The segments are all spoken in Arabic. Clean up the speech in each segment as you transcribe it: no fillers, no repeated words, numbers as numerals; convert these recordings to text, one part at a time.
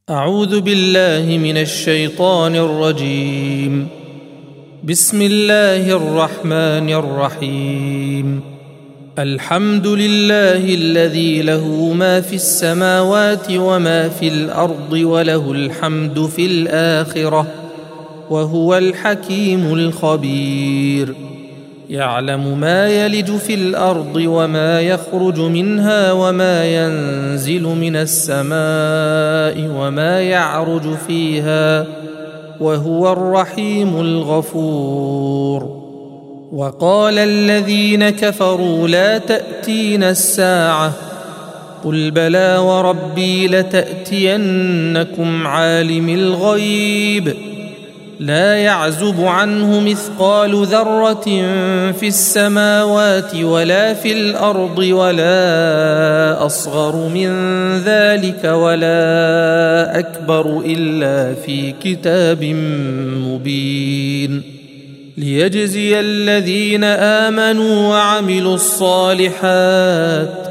أعوذ بالله من الشيطان الرجيم. بسم الله الرحمن الرحيم. الحمد لله الذي له ما في السماوات وما في الأرض وله الحمد في الآخرة وهو الحكيم الخبير. يعلم ما يلج في الأرض وما يخرج منها وما ينزل من السماء وما يعرج فيها وهو الرحيم الغفور. وقال الذين كفروا لا تأتينا الساعة قل بلى وربي لتأتينكم عالم الغيب لا يعزب عنه مثقال ذرة في السماوات ولا في الأرض ولا أصغر من ذلك ولا أكبر إلا في كتاب مبين ليجزي الذين آمنوا وعملوا الصالحات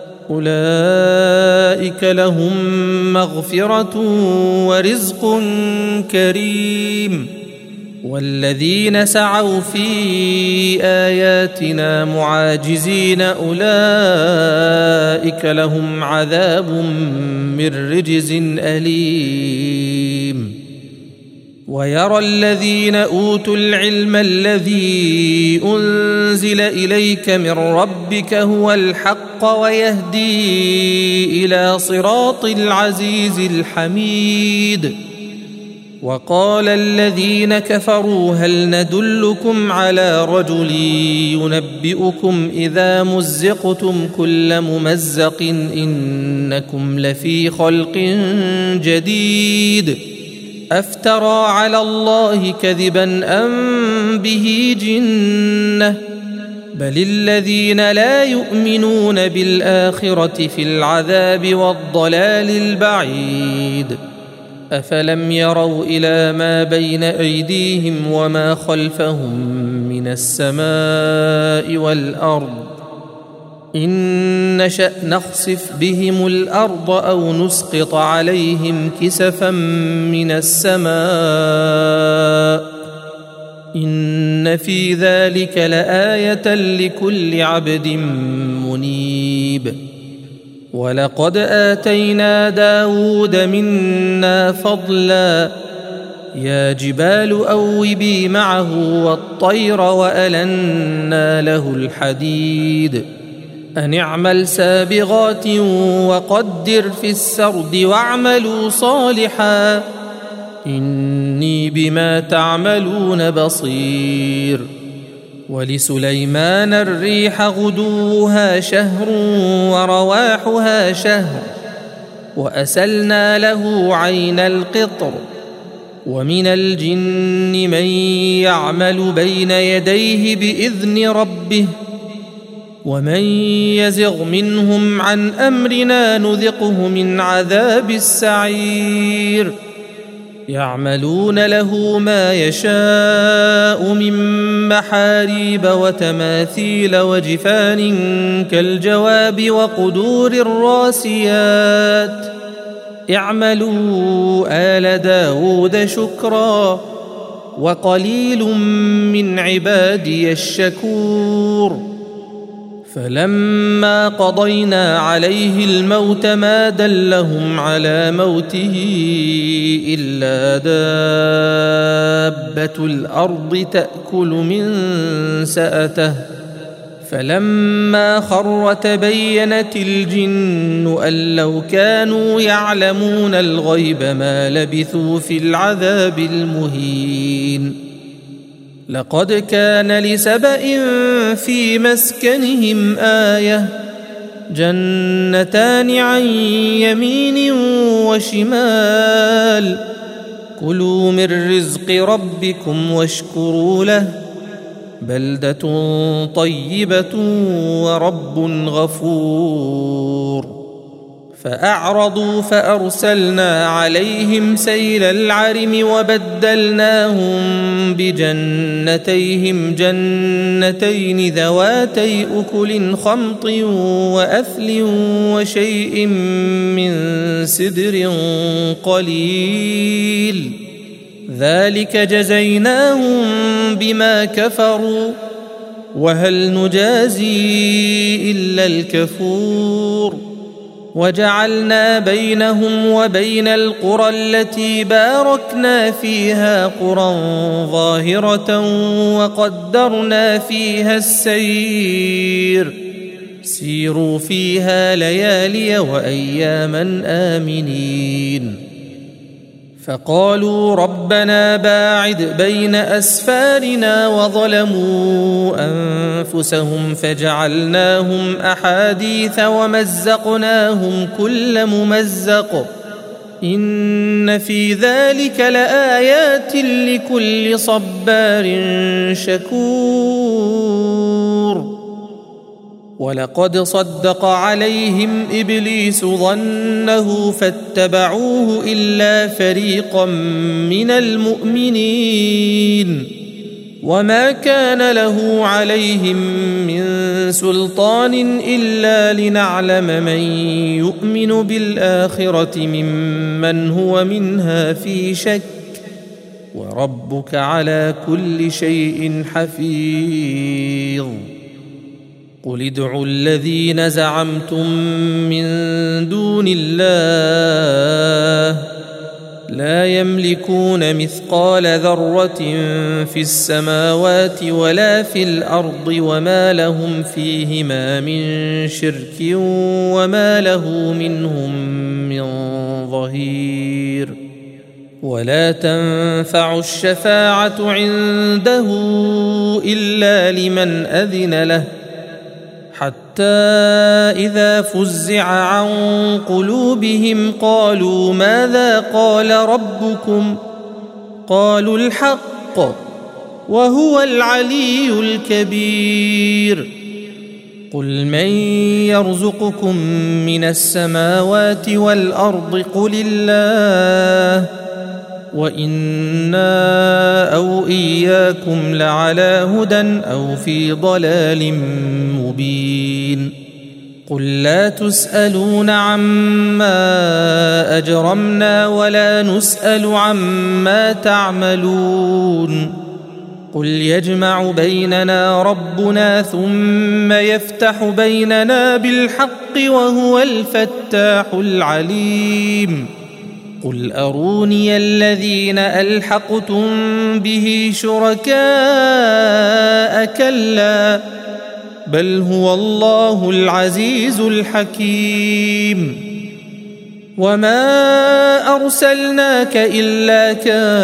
أولئك لهم مغفرة ورزق كريم. والذين سعوا في آياتنا معاجزين أولئك لهم عذاب من رجز أليم. ويرى الذين أوتوا العلم الذي أنزل إليك من ربك هو الحق ويهدي إلى صراط العزيز الحميد. وقال الذين كفروا هل ندلكم على رجل ينبئكم إذا مزقتم كل ممزق إنكم لفي خلق جديد أفترى على الله كذبا أم به جنة بل الذين لا يؤمنون بالآخرة في العذاب والضلال البعيد. أفلم يروا إلى ما بين أيديهم وما خلفهم من السماء والأرض إن نشأ نخسف بهم الأرض أو نسقط عليهم كسفا من السماء إن في ذلك لآية لكل عبد منيب. ولقد آتينا داود منا فضلا يا جبال أوبي معه والطير وألنا له الحديد أن اعمل سابغات وقدر في السرد واعملوا صالحا إني بما تعملون بصير. ولسليمان الريح غدوها شهر ورواحها شهر وأسلنا له عين القطر ومن الجن من يعمل بين يديه بإذن ربه ومن يزغ منهم عن أمرنا نذقه من عذاب السعير. يعملون له ما يشاء من محاريب وتماثيل وجفان كالجواب وقدور الراسيات اعملوا آل داود شكرا وقليل من عبادي الشكور. فلما قضينا عليه الموت ما دلهم على موته إلا دابة الأرض تأكل من سأته فلما خر تبينت الجن أن لو كانوا يعلمون الغيب ما لبثوا في العذاب المهين. لقد كان لسبإ في مسكنهم آية جنتان عن يمين وشمال كلوا من رزق ربكم واشكروا له بلدة طيبة ورب غفور. فأعرضوا فأرسلنا عليهم سيل العرم وبدلناهم بجنتيهم جنتين ذواتي أكل خمط وأثل وشيء من سدر قليل ذلك جزيناهم بما كفروا وهل نجازي إلا الكفور وجعلنا بينهم وبين القرى التي باركنا فيها قرى ظاهرة وقدرنا فيها السير سيروا فيها ليالي وأياما آمنين فقالوا ربنا باعد بين أسفارنا وظلموا أنفسهم فجعلناهم أحاديث ومزقناهم كل ممزق إن في ذلك لآيات لكل صبار شكور ولقد صدق عليهم إبليس ظنه فاتبعوه إلا فريقا من المؤمنين وما كان له عليهم من سلطان إلا لنعلم من يؤمن بالآخرة ممن هو منها في شك وربك على كل شيء حفيظ قل ادعوا الذين زعمتم من دون الله لا يملكون مثقال ذرة في السماوات ولا في الأرض وما لهم فيهما من شرك وما له منهم من ظهير ولا تنفع الشفاعة عنده إلا لمن أذن له حتى إذا فزع عن قلوبهم قالوا ماذا قال ربكم قالوا الحق وهو العلي الكبير قل من يرزقكم من السماوات والأرض قل الله وإنا أو إياكم لعلى هدى أو في ضلال مبين قل لا تسألون عما أجرمنا ولا نسأل عما تعملون قل يجمع بيننا ربنا ثم يفتح بيننا بالحق وهو الفتاح العليم قل أروني الذين ألحقتم به شركاء كلا بل هو الله العزيز الحكيم وما أرسلناك إلا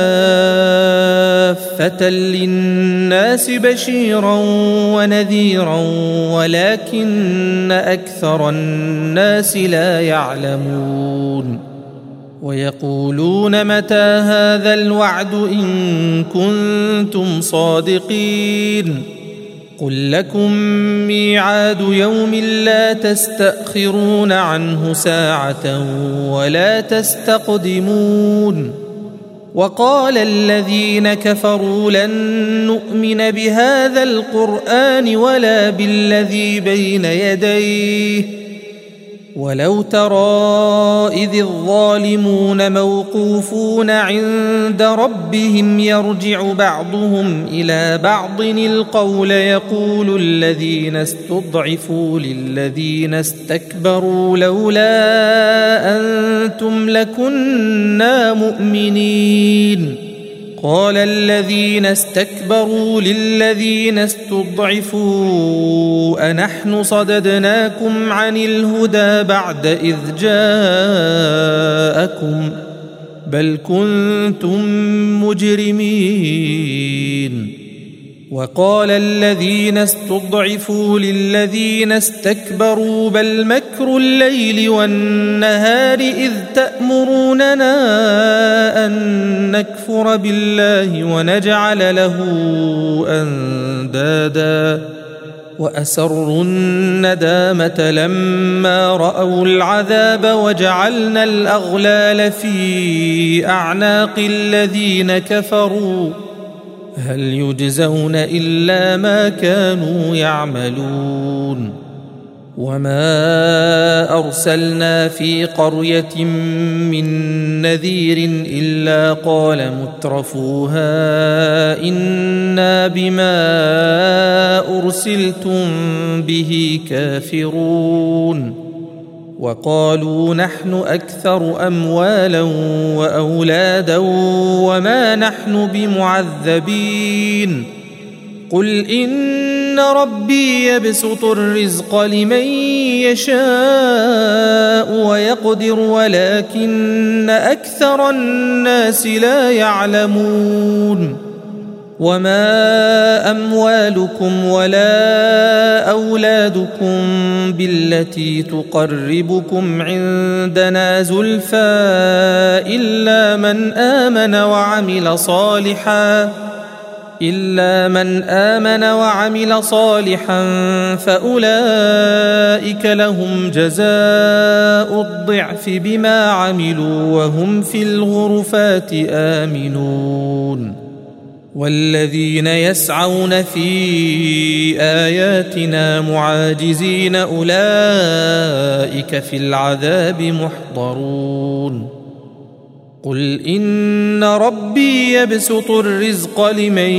كافة للناس بشيرا ونذيرا ولكن أكثر الناس لا يعلمون ويقولون متى هذا الوعد إن كنتم صادقين قل لكم ميعاد يوم لا تستأخرون عنه ساعة ولا تستقدمون وقال الذين كفروا لن نؤمن بهذا القرآن ولا بالذي بين يديه ولو ترى إذ الظالمون موقوفون عند ربهم يرجع بعضهم إلى بعض القول يقول الذين استضعفوا للذين استكبروا لولا أنتم لكنا مؤمنين قال الذين استكبروا للذين استضعفوا أنحن صددناكم عن الهدى بعد إذ جاءكم بل كنتم مجرمين وقال الذين استضعفوا للذين استكبروا بل مكر الليل والنهار إذ تأمروننا أن نكفر بالله ونجعل له أندادا وأسروا الندامة لما رأوا العذاب وجعلنا الأغلال في أعناق الذين كفروا هل يجزون إلا ما كانوا يعملون وما أرسلنا في قرية من نذير إلا قال مترفوها إنا بما أرسلتم به كافرون وقالوا نحن أكثر أموالا وأولادا وما نحن بمعذبين قل إن ربي يبسط الرزق لمن يشاء ويقدر ولكن أكثر الناس لا يعلمون وما أموالكم ولا أولادكم بالتي تقربكم عندنا زلفى إلا من آمن وعمل صالحا فأولئك لهم جزاء الضعف بما عملوا وهم في الغرفات آمنون والذين يسعون في آياتنا معاجزين أولئك في العذاب محضرون قل إن ربي يبسط الرزق لمن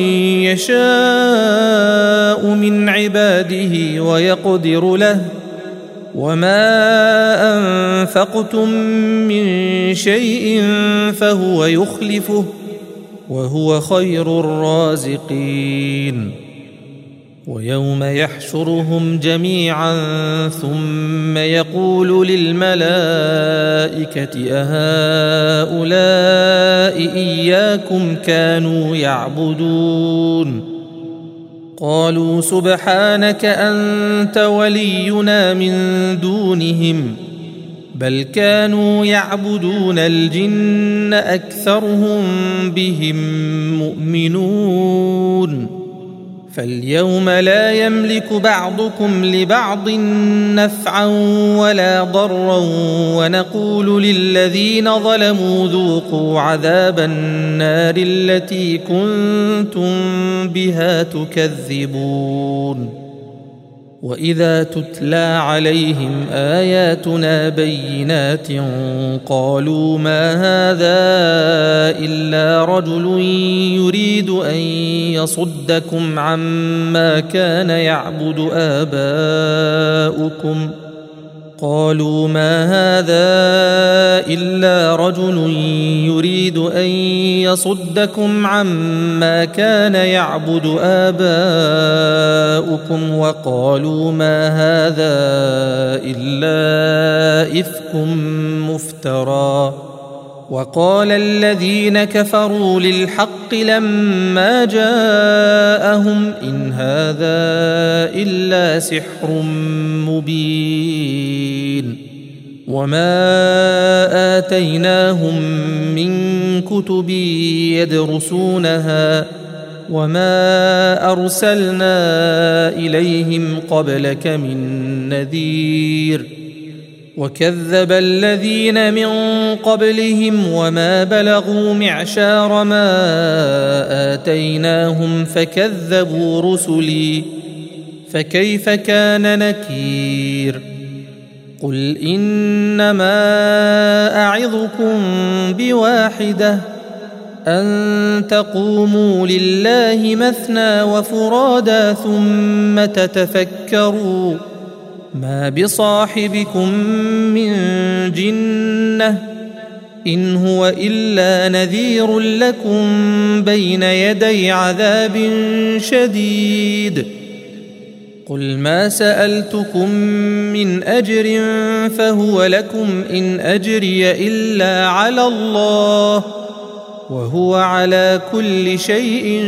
يشاء من عباده ويقدر له وما أنفقتم من شيء فهو يخلفه وهو خير الرازقين ويوم يحشرهم جميعا ثم يقول للملائكة أهؤلاء إياكم كانوا يعبدون قالوا سبحانك أنت ولينا من دونهم بل كانوا يعبدون الجن أكثرهم بهم مؤمنون فاليوم لا يملك بعضكم لبعض نفعا ولا ضرا ونقول للذين ظلموا ذوقوا عذاب النار التي كنتم بها تكذبون وإذا تتلى عليهم آياتنا بينات قالوا ما هذا إلا رجل يريد أن يصدكم عما كان يعبد آباؤكم قالوا ما هذا إلا رجل يريد أن يصدكم عما كان يعبد آباؤكم وقالوا ما هذا إلا إفك مفترى وقال الذين كفروا للحق لما جاءهم إن هذا إلا سحر مبين وما آتيناهم من كتب يدرسونها وما أرسلنا إليهم قبلك من نذير وكذب الذين من قبلهم وما بلغوا معشار ما آتيناهم فكذبوا رسلي فكيف كان نكير قل إنما أعظكم بواحدة أن تقوموا لله مثنى وفرادا ثم تتفكروا ما بصاحبكم من جنة إن هو إلا نذير لكم بين يدي عذاب شديد قل ما سألتكم من أجر فهو لكم إن أجري إلا على الله وهو على كل شيء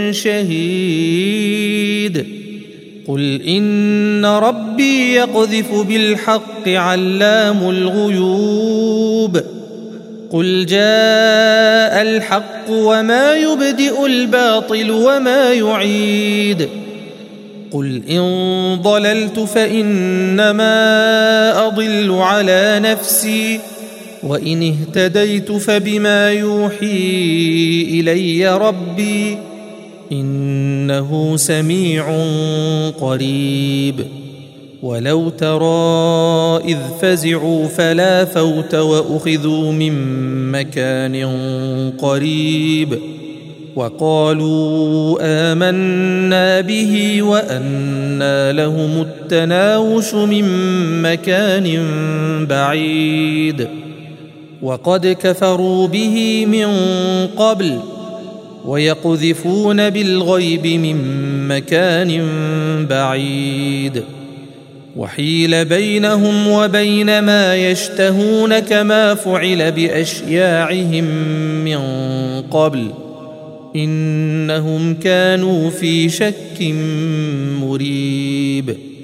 شهيد قل إن ربي يقذف بالحق علام الغيوب قل جاء الحق وما يبدئ الباطل وما يعيد قل إن ضللت فإنما أضل على نفسي وإن اهتديت فبما يوحي إلي ربي إنه سميع قريب. ولو ترى إذ فزعوا فلا فوت وأخذوا من مكان قريب وقالوا آمنا به وأنى لهم التناوش من مكان بعيد وقد كفروا به من قبل ويقذفون بالغيب من مكان بعيد وحيل بينهم وبين ما يشتهون كما فعل بأشياعهم من قبل إنهم كانوا في شك مريب.